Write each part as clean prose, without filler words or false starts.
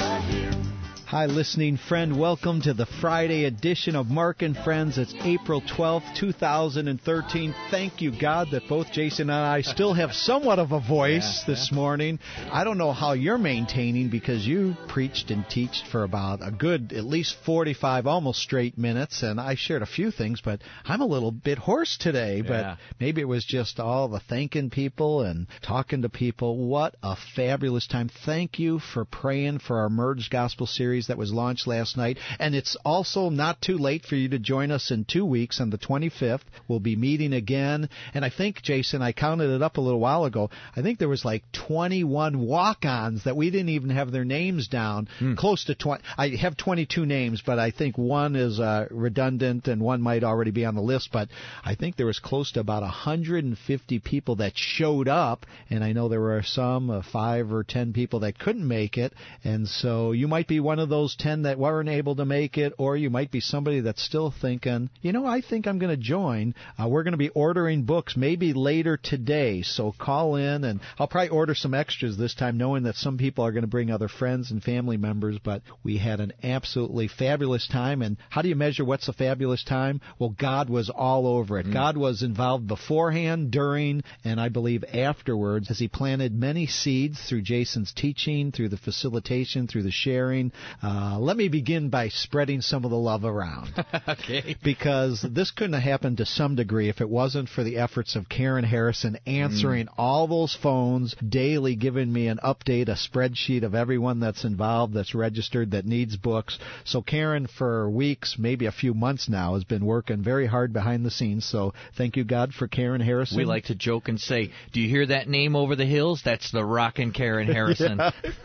Hi, listening friend. Welcome to the Friday edition of Mark and Friends. It's April 12th, 2013. Thank you, God, that both Jason and I still have somewhat of a voice this morning. I don't know how you're maintaining, because you preached and teached for about a good at least 45, almost straight minutes, and I shared a few things, but I'm a little bit hoarse today. But maybe it was just all the thanking people and talking to people. What a fabulous time. Thank you for praying for our Merged Gospel series that was launched last night. And it's also not too late for you to join us in 2 weeks on the 25th. We'll be meeting again. And I think, Jason, I counted it up a little while ago. I think there was like 21 walk-ons that we didn't even have their names down. Close to 20. I have 22 names, but I think one is redundant and one might already be on the list. But I think there was close to about 150 people that showed up. And I know there were some 5 or 10 people that couldn't make it. And so you might be one of those 10 that weren't able to make it, or you might be somebody that's still thinking, I think I'm going to join. We're going to be ordering books maybe later today, so call in, and I'll probably order some extras this time, knowing that some people are going to bring other friends and family members. But we had an absolutely fabulous time. And how do you measure what's a fabulous time? Well, God was all over it. God was involved beforehand, during, and I believe afterwards, as He planted many seeds through Jason's teaching, through the facilitation, through the sharing. Let me begin by spreading some of the love around. Okay. Because this couldn't have happened to some degree if it wasn't for the efforts of Karen Harrison answering all those phones daily, giving me an update, a spreadsheet of everyone that's involved, that's registered, that needs books. So Karen, for weeks, maybe a few months now, has been working very hard behind the scenes. So thank you, God, for Karen Harrison. We like to joke and say, do you hear that name over the hills? That's the rockin' Karen Harrison.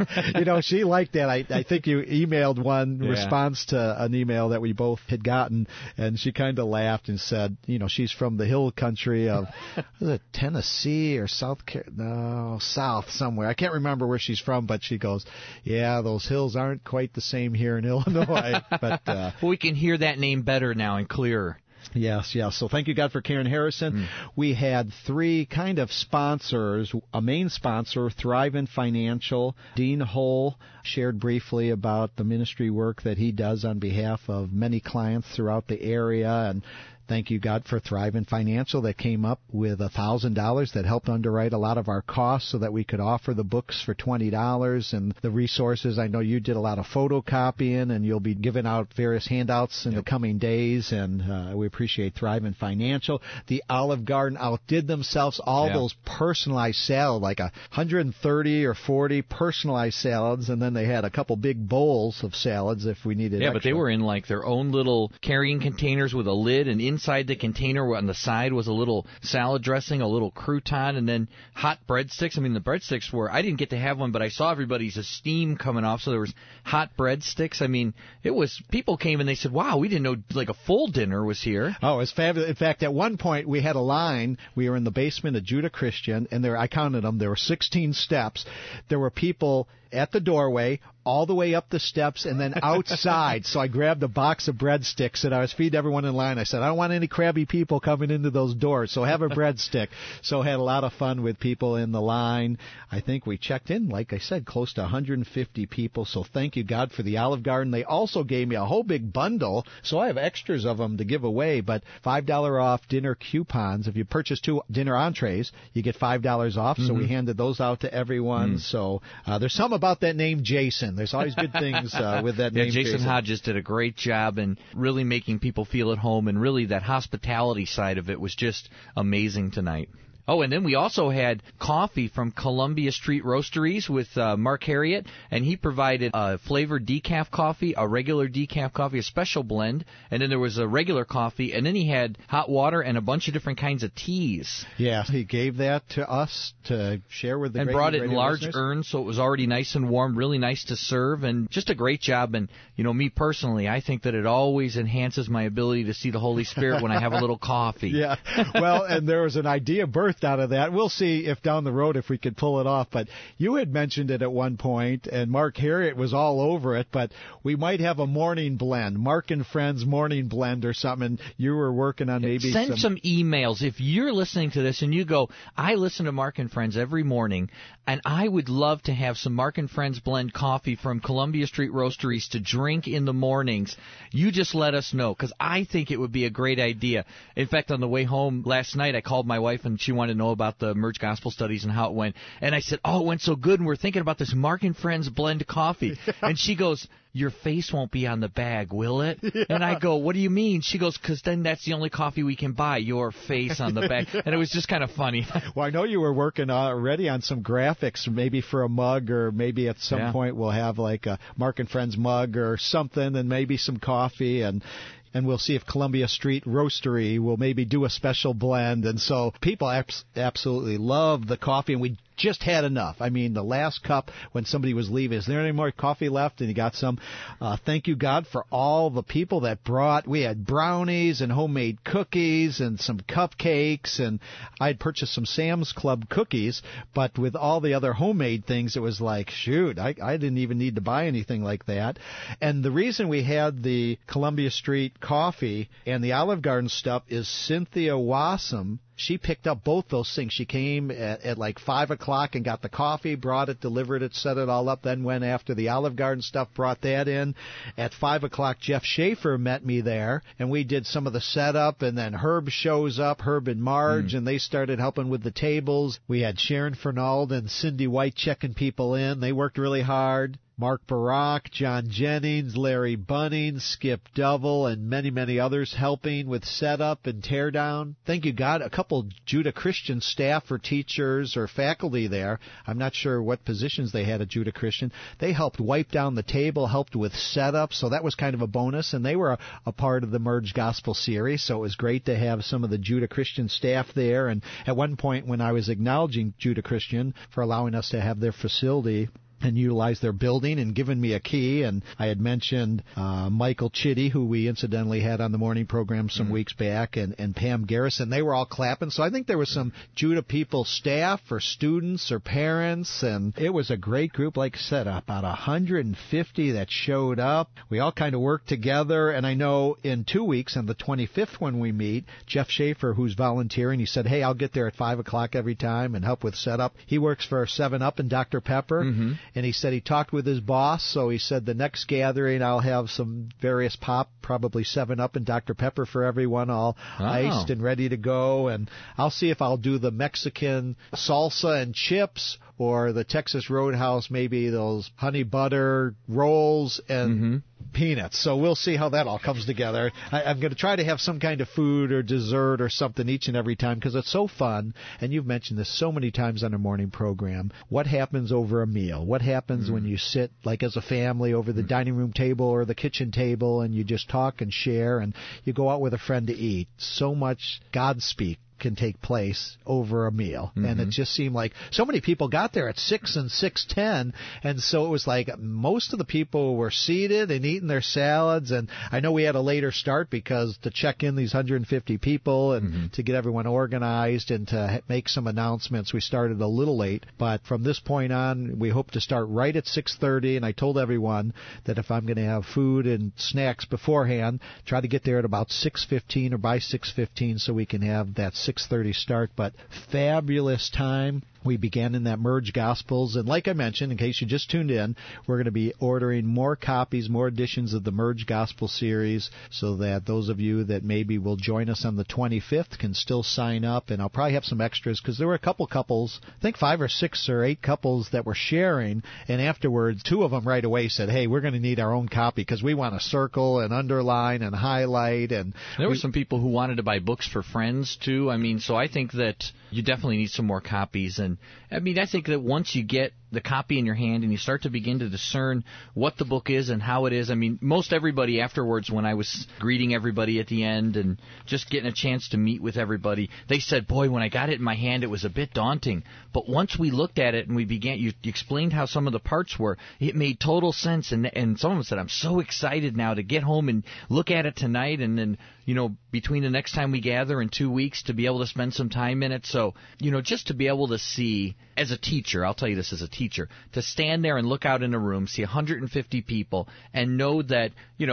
She liked that. I think you emailed one response to an email that we both had gotten, and she kind of laughed and said, she's from the hill country of Tennessee or South somewhere. I can't remember where she's from, but she goes, those hills aren't quite the same here in Illinois. But well, we can hear that name better now and clearer. Yes. So thank you, God, for Karen Harrison. We had 3 kind of sponsors. A main sponsor, Thrivent Financial. Dean Hull shared briefly about the ministry work that he does on behalf of many clients throughout the area. And thank you, God, for Thrivent Financial that came up with $1,000 that helped underwrite a lot of our costs so that we could offer the books for $20 and the resources. I know you did a lot of photocopying, and you'll be giving out various handouts in the coming days, and we appreciate Thrivent Financial. The Olive Garden outdid themselves. All those personalized salads, like 130 or 40 personalized salads, and then they had a couple big bowls of salads if we needed extra. But they were in like their own little carrying containers with a lid, and inside the container on the side was a little salad dressing, a little crouton, and then hot breadsticks. I mean, the breadsticks were, I didn't get to have one, but I saw everybody's steam coming off, so there was hot breadsticks. I mean, it was, people came and they said, wow, we didn't know like a full dinner was here. Oh, it was fabulous. In fact, at one point we had a line. We were in the basement of Judah Christian, and I counted them. There were 16 steps. There were people at the doorway, all the way up the steps, and then outside. So I grabbed a box of breadsticks, and I was feeding everyone in line. I said, I don't want any crabby people coming into those doors, so have a breadstick. So had a lot of fun with people in the line. I think we checked in, like I said, close to 150 people. So thank you, God, for the Olive Garden. They also gave me a whole big bundle, so I have extras of them to give away, but $5 off dinner coupons. If you purchase 2 dinner entrees, you get $5 off. So we handed those out to everyone. So there's some about that name Jason. There's always good things with that name Jason Hodges did a great job in really making people feel at home, and really that hospitality side of it was just amazing tonight. Oh, and then we also had coffee from Columbia Street Roasteries with Mark Harriott, and he provided a flavored decaf coffee, a regular decaf coffee, a special blend, and then there was a regular coffee, and then he had hot water and a bunch of different kinds of teas. Yeah, he gave that to us to share with the and brought it in large listeners. urns, so it was already nice and warm, really nice to serve, and just a great job. And, me personally, I think that it always enhances my ability to see the Holy Spirit when I have a little coffee. Yeah, well, and there was an idea birth unearthed out of that. We'll see if down the road if we could pull it off. But you had mentioned it at one point, and Mark Harriott was all over it, but we might have a morning blend, Mark and Friends morning blend or something, and you were working on maybe Send some emails. If you're listening to this and you go, I listen to Mark and Friends every morning, and I would love to have some Mark and Friends blend coffee from Columbia Street Roasteries to drink in the mornings, you just let us know, because I think it would be a great idea. In fact, on the way home last night, I called my wife, and she wanted to know about the Merge Gospel Studies and how it went. And I said, oh, it went so good, and we're thinking about this Mark and Friends blend coffee. And she goes, your face won't be on the bag, will it? Yeah. And I go, what do you mean? She goes, because then that's the only coffee we can buy, your face on the bag. And it was just kind of funny. Well, I know you were working already on some graphics, maybe for a mug, or maybe at some point we'll have like a Mark and Friends mug or something, and maybe some coffee, and we'll see if Columbia Street Roastery will maybe do a special blend. And so people absolutely love the coffee, and we just had enough. I mean, the last cup when somebody was leaving, is there any more coffee left? And you got some. Thank you, God, for all the people that brought. We had brownies and homemade cookies and some cupcakes, and I had purchased some Sam's Club cookies, but with all the other homemade things, it was like, shoot, I didn't even need to buy anything like that. And the reason we had the Columbia Street coffee and the Olive Garden stuff is Cynthia Wassam. She picked up both those things. She came at like 5 o'clock and got the coffee, brought it, delivered it, set it all up, then went after the Olive Garden stuff, brought that in. At 5 o'clock, Jeff Schaefer met me there, and we did some of the setup, and then Herb shows up, Herb and Marge, and they started helping with the tables. We had Sharon Fernald and Cindy White checking people in. They worked really hard. Mark Barak, John Jennings, Larry Bunning, Skip Dovell, and many, many others helping with setup and teardown. Thank you, God. A couple Judah Christian staff or teachers or faculty there. I'm not sure what positions they had at Judah Christian. They helped wipe down the table, helped with setup, so that was kind of a bonus. And they were a part of the Merge Gospel series, so it was great to have some of the Judah Christian staff there. And at one point when I was acknowledging Judah Christian for allowing us to have their facility and utilize their building and given me a key. And I had mentioned Michael Chitty, who we incidentally had on the morning program some weeks back, and Pam Garrison. They were all clapping. So I think there was some Judah People staff or students or parents, and it was a great group. Like I said, about 150 that showed up. We all kind of worked together, and I know in 2 weeks, on the 25th when we meet, Jeff Schaefer, who's volunteering, he said, hey, I'll get there at 5 o'clock every time and help with setup. He works for 7-Up and Dr. Pepper. And he said he talked with his boss, so he said the next gathering I'll have some various pop, probably 7-Up and Dr. Pepper for everyone, all iced and ready to go. And I'll see if I'll do the Mexican salsa and chips, or the Texas Roadhouse, maybe those honey butter rolls and peanuts. So we'll see how that all comes together. I'm going to try to have some kind of food or dessert or something each and every time, because it's so fun. And you've mentioned this so many times on our morning program. What happens over a meal? What happens when you sit, like as a family, over the dining room table or the kitchen table, and you just talk and share, and you go out with a friend to eat? So much God speak can take place over a meal. And it just seemed like so many people got there at 6 and 6:10, and so it was like most of the people were seated and eating their salads. And I know we had a later start because to check in these 150 people and to get everyone organized and to make some announcements, we started a little late. But from this point on, we hope to start right at 6:30, and I told everyone that if I'm going to have food and snacks beforehand, try to get there at about 6:15 or by 6:15 so we can have that 6:30 start. But fabulous time. We began in that Merge Gospels, and like I mentioned, in case you just tuned in, we're going to be ordering more copies, more editions of the Merge Gospel series, so that those of you that maybe will join us on the 25th can still sign up. And I'll probably have some extras, because there were a couple couples, I think 5 or 6 or 8 couples that were sharing, and afterwards 2 of them right away said, hey, we're going to need our own copy because we want to circle and underline and highlight. And there were some people who wanted to buy books for friends too. I mean, so I think that you definitely need some more copies. And I mean, I think that once you get the copy in your hand and you start to begin to discern what the book is and how it is. I mean, most everybody afterwards, when I was greeting everybody at the end and just getting a chance to meet with everybody, they said, boy, when I got it in my hand, it was a bit daunting. But once we looked at it and we began, you explained how some of the parts were, it made total sense. And some of them said, I'm so excited now to get home and look at it tonight, and then, between the next time we gather in 2 weeks, to be able to spend some time in it. So, just to be able to see, as a teacher, I'll tell you this as a teacher, to stand there and look out in a room, see 150 people, and know that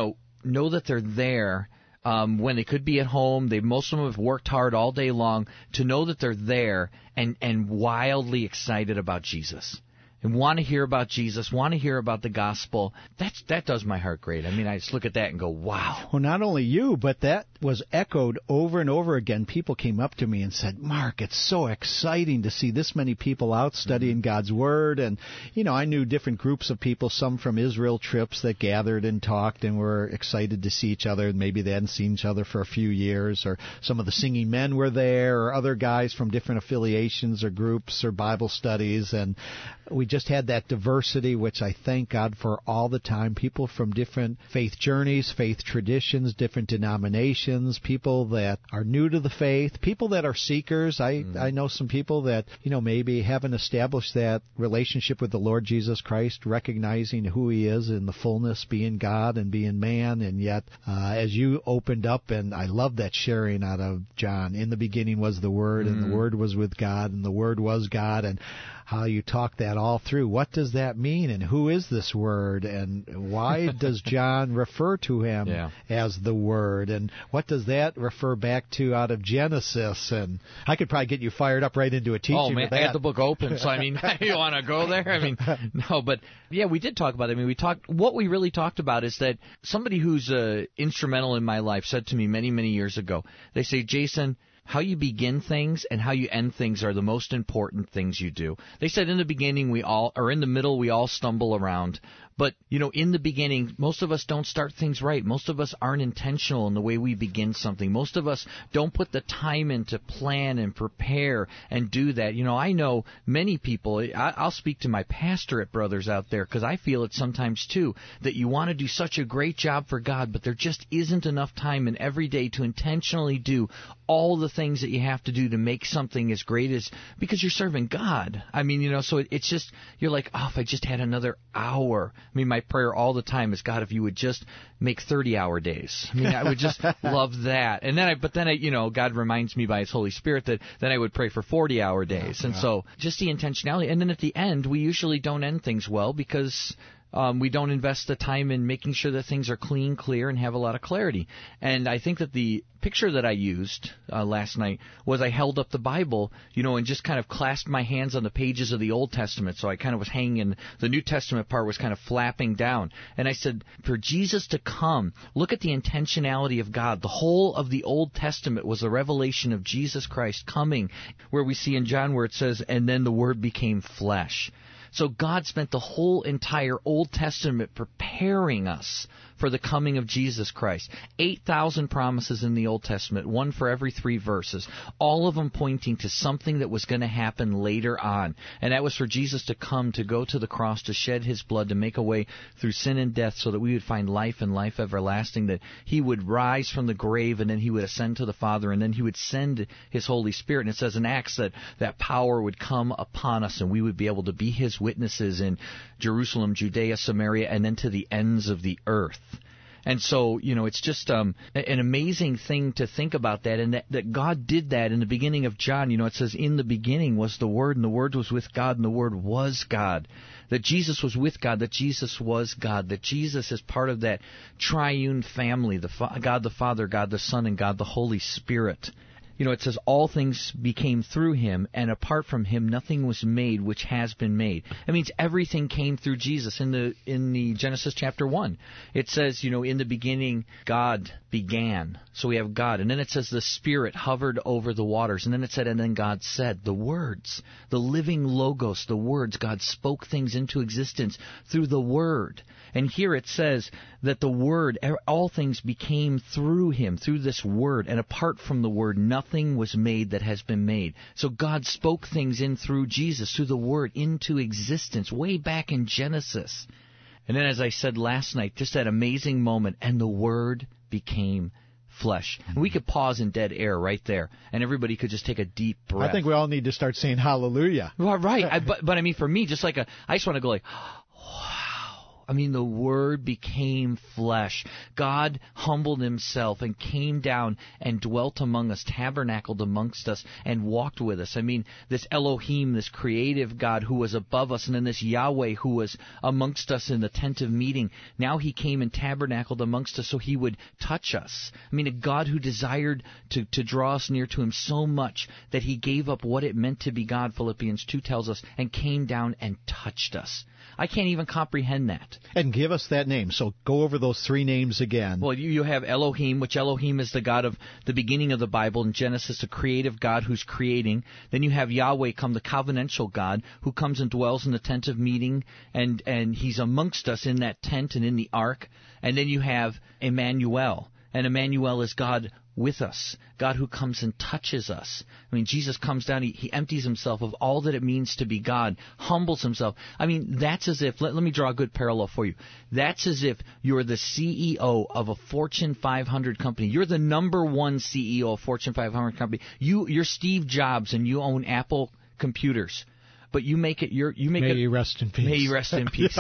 they're there when they could be at home. Most of them have worked hard all day long, to know that they're there and wildly excited about Jesus. And want to hear about Jesus, want to hear about the gospel. That does my heart great. I mean, I just look at that and go, wow. Well, not only you, but that was echoed over and over again. People came up to me and said, Mark, it's so exciting to see this many people out studying God's Word. And, I knew different groups of people, some from Israel trips that gathered and talked and were excited to see each other. Maybe they hadn't seen each other for a few years. Or some of the singing men were there, or other guys from different affiliations or groups or Bible studies. And we just had that diversity, which I thank God for all the time. People from different faith journeys, faith traditions, different denominations, people that are new to the faith, people that are seekers. I know some people that, maybe haven't established that relationship with the Lord Jesus Christ, recognizing who He is in the fullness, being God and being man. And yet, as you opened up, and I love that sharing out of John, in the beginning was the Word, and the Word was with God, and the Word was God, and how you talk that all through. What does that mean, and who is this Word, and why does John refer to Him as the Word, and what does that refer back to out of Genesis? And I could probably get you fired up right into a teaching. Oh, man, with that. I had the book open, so I mean, you want to go there? I mean, no, but yeah, we did talk about it. I mean, what we really talked about is that somebody who's instrumental in my life said to me many, many years ago, they say, Jason, how you begin things and how you end things are the most important things you do. They said in the beginning in the middle we all stumble around. But, in the beginning, most of us don't start things right. Most of us aren't intentional in the way we begin something. Most of us don't put the time in to plan and prepare and do that. I know many people, I'll speak to my pastorate brothers out there, because I feel it sometimes too, that you want to do such a great job for God, but there just isn't enough time in every day to intentionally do all the things that you have to do to make something as great as, because you're serving God. I mean, so it's just, you're like, if I just had another hour. I mean, my prayer all the time is, God, if you would just make 30-hour days. I mean, I would just love that. And then God reminds me by His Holy Spirit that then I would pray for 40-hour days. And so just the intentionality. And then at the end, we usually don't end things well, because we don't invest the time in making sure that things are clean, clear, and have a lot of clarity. And I think that the picture that I used last night was I held up the Bible, and just kind of clasped my hands on the pages of the Old Testament. So I kind of was hanging, and the New Testament part was kind of flapping down. And I said, for Jesus to come, look at the intentionality of God. The whole of the Old Testament was a revelation of Jesus Christ coming, where we see in John where it says, and then the Word became flesh. So God spent the whole entire Old Testament preparing us for the coming of Jesus Christ. 8,000 promises in the Old Testament, one for every 3 verses, all of them pointing to something that was going to happen later on. And that was for Jesus to come, to go to the cross, to shed His blood, to make a way through sin and death so that we would find life and life everlasting, that He would rise from the grave, and then He would ascend to the Father, and then He would send His Holy Spirit. And it says in Acts that power would come upon us, and we would be able to be His witnesses in Jerusalem, Judea, Samaria, and then to the ends of the earth. And so, it's just an amazing thing to think about that, and that God did that in the beginning of John. It says, in the beginning was the Word, and the Word was with God, and the Word was God. That Jesus was with God, that Jesus was God, that Jesus is part of that triune family, God the Father, God the Son, and God the Holy Spirit. It says all things became through Him, and apart from Him nothing was made which has been made. That means everything came through Jesus. In the Genesis chapter 1, it says, in the beginning God began. So we have God. And then it says the Spirit hovered over the waters. And then it said, and then God said, the words, the living logos, the words. God spoke things into existence through the Word. And here it says that the Word, all things became through Him, through this Word. And apart from the Word, nothing nothing was made that has been made. So God spoke things in through Jesus, through the Word, into existence, way back in Genesis. And then, as I said last night, just that amazing moment, and the Word became flesh. And we could pause in dead air right there, and everybody could just take a deep breath. I think we all need to start saying hallelujah. Well, right. But I mean, for me, just like I just want to go like, wow. I mean, the Word became flesh. God humbled Himself and came down and dwelt among us, tabernacled amongst us, and walked with us. I mean, this Elohim, this creative God who was above us, and then this Yahweh who was amongst us in the tent of meeting. Now He came and tabernacled amongst us so He would touch us. I mean, a God who desired to draw us near to Him so much that He gave up what it meant to be God, Philippians 2 tells us, and came down and touched us. I can't even comprehend that. And give us that name. So go over those three names again. Well, you have Elohim, which Elohim is the God of the beginning of the Bible. In Genesis, a creative God who's creating. Then you have Yahweh, come the covenantal God, who comes and dwells in the tent of meeting, and He's amongst us in that tent and in the ark. And then you have Emmanuel. And Emmanuel is God with us, God who comes and touches us. I mean, Jesus comes down, he empties Himself of all that it means to be God, humbles Himself. I mean, that's as if, let me draw a good parallel for you. That's as if you're the CEO of a Fortune 500 company. You're the number one CEO of a Fortune 500 company. You're Steve Jobs and you own Apple computers. But you make it May you rest in peace. May you rest in peace.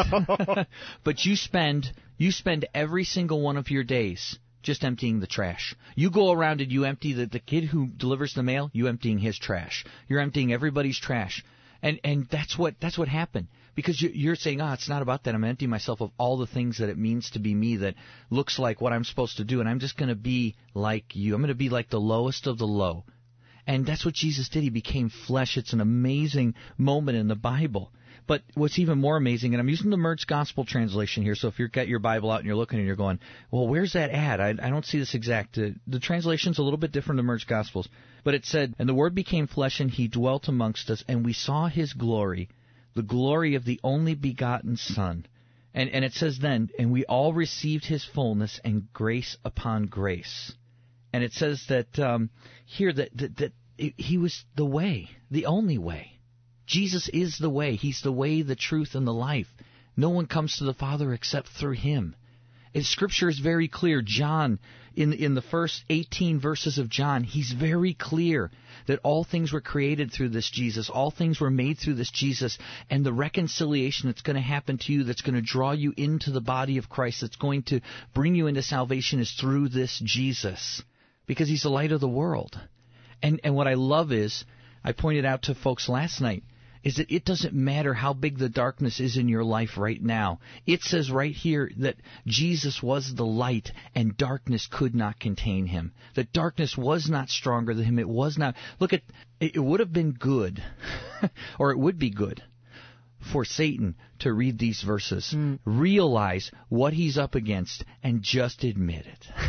But you spend every single one of your days just emptying the trash. You go around and you empty the kid who delivers the mail, you emptying his trash. You're emptying everybody's trash. And that's what happened. Because you're saying, it's not about that. I'm emptying myself of all the things that it means to be me that looks like what I'm supposed to do, and I'm just going to be like you. I'm going to be like the lowest of the low. And that's what Jesus did. He became flesh. It's an amazing moment in the Bible. But what's even more amazing, and I'm using the Mertz Gospel translation here, so if you've got your Bible out and you're looking and you're going, well, where's that at? I don't see this exact. The translation's a little bit different than Mertz Gospels. But it said, and the Word became flesh, and He dwelt amongst us, and we saw His glory, the glory of the only begotten Son. And it says then, and we all received His fullness and grace upon grace. And it says that here that He was the way, the only way. Jesus is the way. He's the way, the truth, and the life. No one comes to the Father except through Him. And Scripture is very clear. John, in the first 18 verses of John, he's very clear that all things were created through this Jesus. All things were made through this Jesus. And the reconciliation that's going to happen to you, that's going to draw you into the body of Christ, that's going to bring you into salvation is through this Jesus. Because He's the light of the world. And what I love is, I pointed out to folks last night, is that it doesn't matter how big the darkness is in your life right now. It says right here that Jesus was the light and darkness could not contain Him. That darkness was not stronger than Him. It was not. Look at, it would have been good, or it would be good, for Satan to read these verses, realize what he's up against, and just admit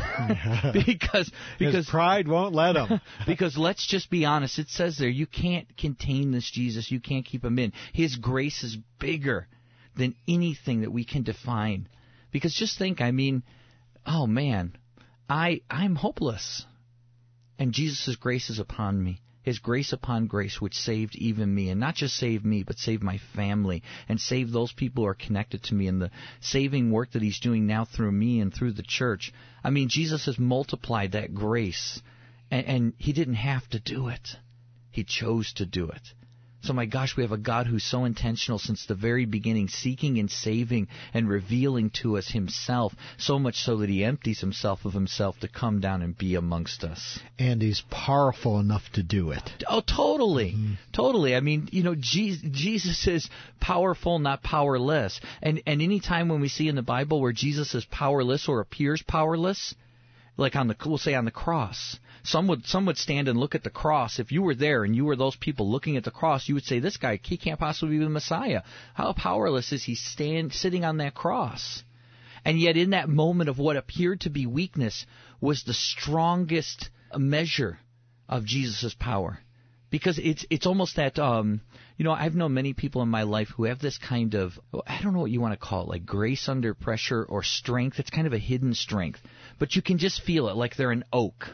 it. because His pride won't let him. Because let's just be honest, it says there, you can't contain this Jesus, you can't keep Him in. His grace is bigger than anything that we can define. Because just think, I mean, oh man, I'm hopeless, and Jesus' grace is upon me. His grace upon grace, which saved even me, and not just saved me, but saved my family, and saved those people who are connected to me, and the saving work that He's doing now through me and through the church. I mean, Jesus has multiplied that grace, and He didn't have to do it. He chose to do it. So my gosh, we have a God who's so intentional since the very beginning, seeking and saving and revealing to us Himself, so much so that He empties Himself of Himself to come down and be amongst us. And He's powerful enough to do it. Oh, totally. Totally. I mean, Jesus is powerful, not powerless. And any time when we see in the Bible where Jesus is powerless or appears powerless, like we'll say on the cross. Some would stand and look at the cross. If you were there and you were those people looking at the cross, you would say, this guy, he can't possibly be the Messiah. How powerless is He sitting on that cross? And yet in that moment of what appeared to be weakness was the strongest measure of Jesus' power. Because it's almost that, I've known many people in my life who have this kind of, I don't know what you want to call it, like grace under pressure or strength. It's kind of a hidden strength. But you can just feel it, like they're an oak.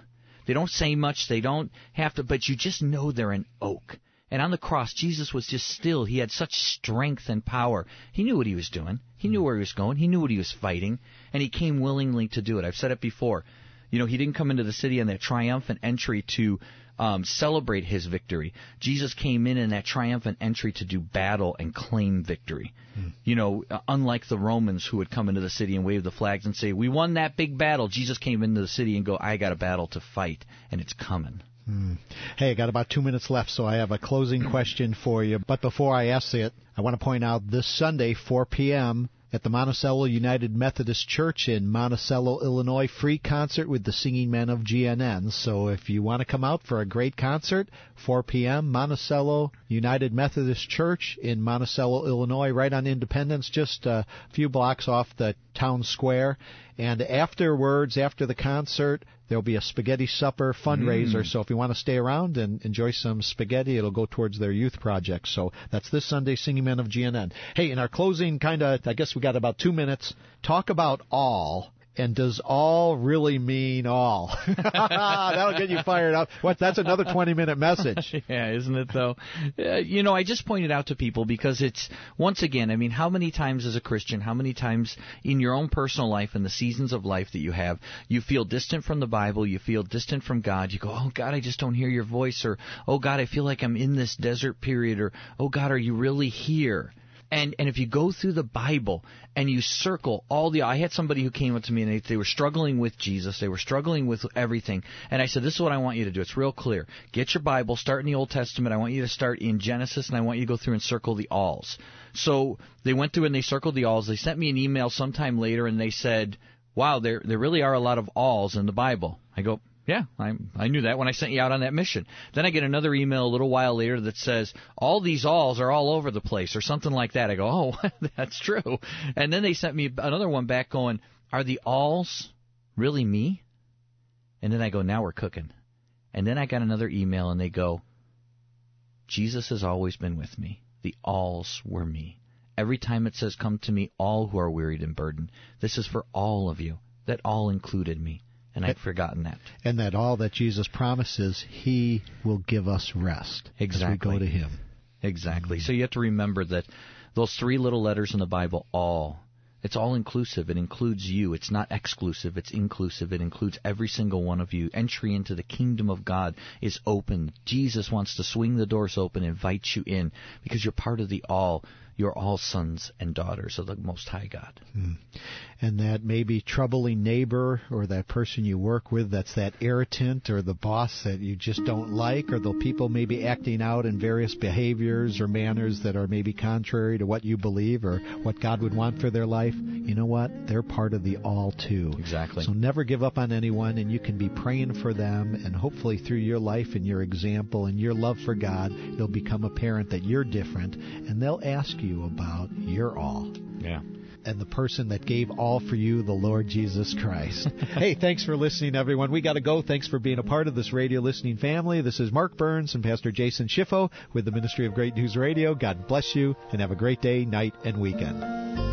They don't say much. They don't have to, but you just know they're an oak. And on the cross, Jesus was just still. He had such strength and power. He knew what he was doing. He knew where he was going. He knew what he was fighting. And he came willingly to do it. I've said it before. You know, he didn't come into the city on that triumphant entry to celebrate his victory. Jesus came in that triumphant entry to do battle and claim victory. You know, unlike the Romans who would come into the city and wave the flags and say, we won that big battle. Jesus came into the city and go, I got a battle to fight, and it's coming. Hey, I got about 2 minutes left, so I have a closing question for you. But before I ask it, I want to point out this Sunday, 4 p.m., at the Monticello United Methodist Church in Monticello, Illinois, free concert with the Singing Men of GNN. So if you want to come out for a great concert, 4 p.m., Monticello United Methodist Church in Monticello, Illinois, right on Independence, just a few blocks off the town square. And afterwards, after the concert, there'll be a spaghetti supper fundraiser. So if you want to stay around and enjoy some spaghetti, it'll go towards their youth project. So that's this Sunday, Singing Men of GNN. Hey, in our closing, I guess we got about 2 minutes. Talk about all. And does all really mean all? That'll get you fired up. That's another 20-minute message. Yeah, isn't it, though? You know, I just pointed out to people because it's, once again, I mean, how many times as a Christian, how many times in your own personal life and the seasons of life that you have, you feel distant from the Bible, you feel distant from God, you go, oh, God, I just don't hear your voice, or, oh, God, I feel like I'm in this desert period, or, oh, God, are you really here? And if you go through the Bible and you circle I had somebody who came up to me and they were struggling with Jesus, they were struggling with everything, and I said, this is what I want you to do. It's real clear. Get your Bible, start in the Old Testament. I want you to start in Genesis, and I want you to go through and circle the alls. So they went through and they circled the alls. They sent me an email sometime later and they said, wow, there really are a lot of alls in the Bible. I go, yeah, I knew that when I sent you out on that mission. Then I get another email a little while later that says, all these alls are all over the place, or something like that. I go, oh, that's true. And then they sent me another one back going, are the alls really me? And then I go, now we're cooking. And then I got another email and they go, Jesus has always been with me. The alls were me. Every time it says, come to me, all who are wearied and burdened, this is for all of you. That all included me. And I'd forgotten that. And that all that Jesus promises, He will give us rest as we go to Him. Exactly. So you have to remember that those three little letters in the Bible, all, it's all inclusive. It includes you. It's not exclusive. It's inclusive. It includes every single one of you. Entry into the kingdom of God is open. Jesus wants to swing the doors open, invite you in, because you're part of the all. You're all sons and daughters of the Most High God. And that maybe troubling neighbor or that person you work with that's that irritant, or the boss that you just don't like, or the people maybe acting out in various behaviors or manners that are maybe contrary to what you believe or what God would want for their life, you know what? They're part of the all too. Exactly. So never give up on anyone, and you can be praying for them, and hopefully through your life and your example and your love for God, it'll become apparent that you're different, and they'll ask you about your all. Yeah. And the person that gave all for you, the Lord Jesus Christ. Hey, thanks for listening, everyone. We got to go. Thanks for being a part of this radio listening family. This is Mark Burns and Pastor Jason Schiffo with the Ministry of Great News Radio. God bless you, and have a great day, night, and weekend.